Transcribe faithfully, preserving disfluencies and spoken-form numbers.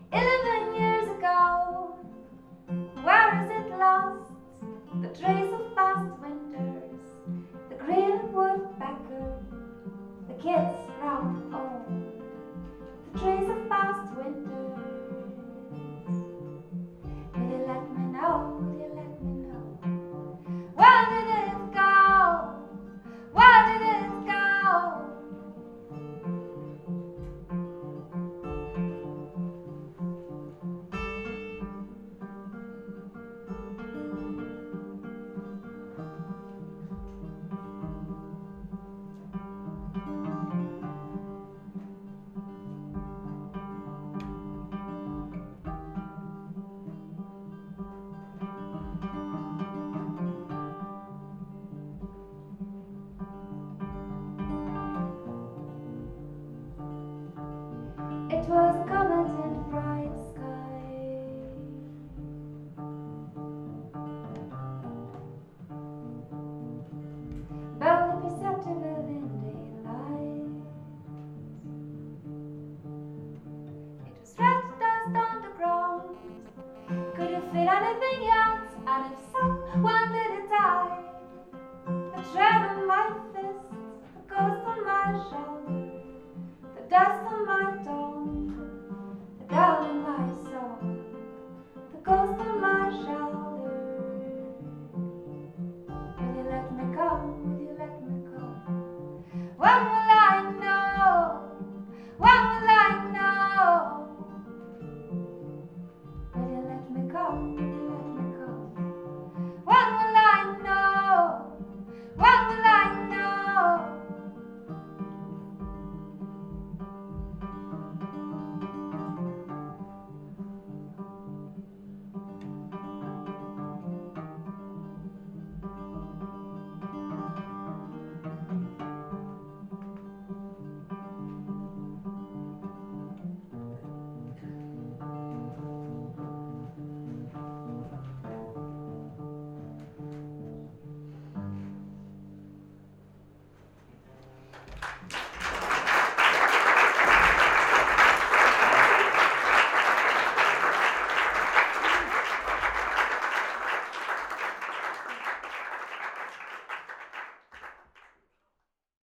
Eleven years ago, where is it lost? The trace of past winters, the green woodpecker, the kids round home, the trace of past winters. Will you let me know? Will you let me know? Where did it go? Where did it go? It was a comet in the bright sky. Barely perceptible in daylight. It was red dust on the ground. Could you feel anything else? And if so, when did it die? The tread on my fist, the ghost on my shoulder, the dust on my door.